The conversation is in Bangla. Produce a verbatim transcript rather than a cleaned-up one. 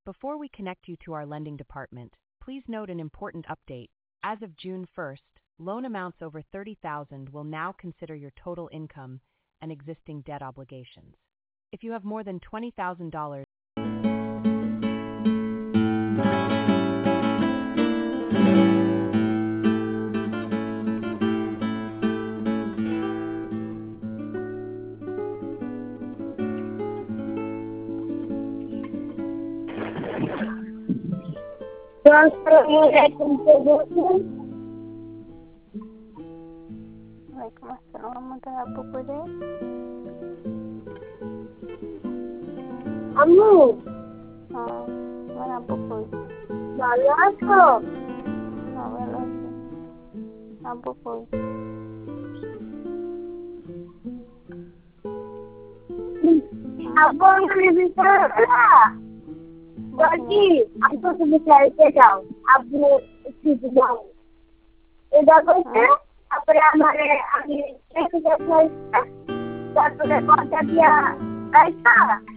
Before we connect you to our lending department, please note an important update. As of June first, loan amounts over thirty thousand dollars will now consider your total income and existing debt obligations. If you have more than twenty thousand dollars, Waalaikumsalam আমাদের আব্বু করে আম্মু হ্যাঁ আমার আব্বু কই ভালো আছো? হ্যাঁ ভালো আছে আব্বু কই আব্বু আমাকে ভিতরে বলছি আব্বু তুমি চাইতে যাও আব্বু একটু যাও এটা বলছে তারপরে আমার আমি তারপরে কথা দিয়া আইসা